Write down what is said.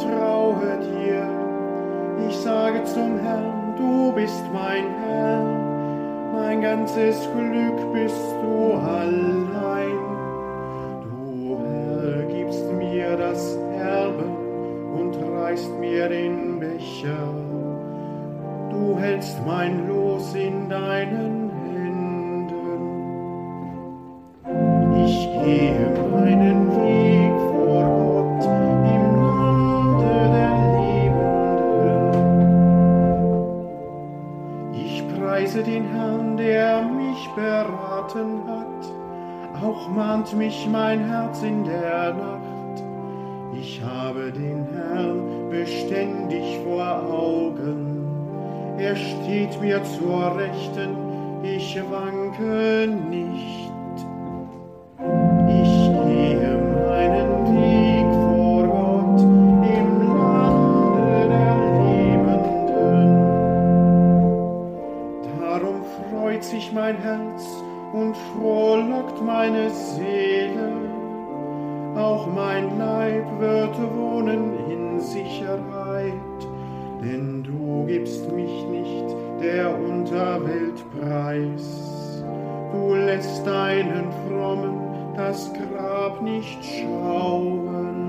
vertraue dir. Ich sage zum Herrn, du bist mein Herr, mein ganzes Glück bist du allein. Du Herr gibst mir das Erbe und reichst mir den Becher. Du hältst mein Los in deinen Händen. Ich gehe meinen Weg vor Gott im Lande der Lebenden. Ich preise den Herrn, der mich beraten hat. Auch mahnt mich mein Herz in der Nacht. Ich habe den Herrn beständig vor Augen. Er steht mir zur Rechten, ich wanke nicht. Ich gehe meinen Weg vor Gott im Lande der Lebenden. Darum freut sich mein Herz und frohlockt meine Seele. Auch mein Leib wird wohnen in Sicherheit. Denn du gibst mich nicht der Unterwelt preis. Du lässt deinen Frommen das Grab nicht schauen.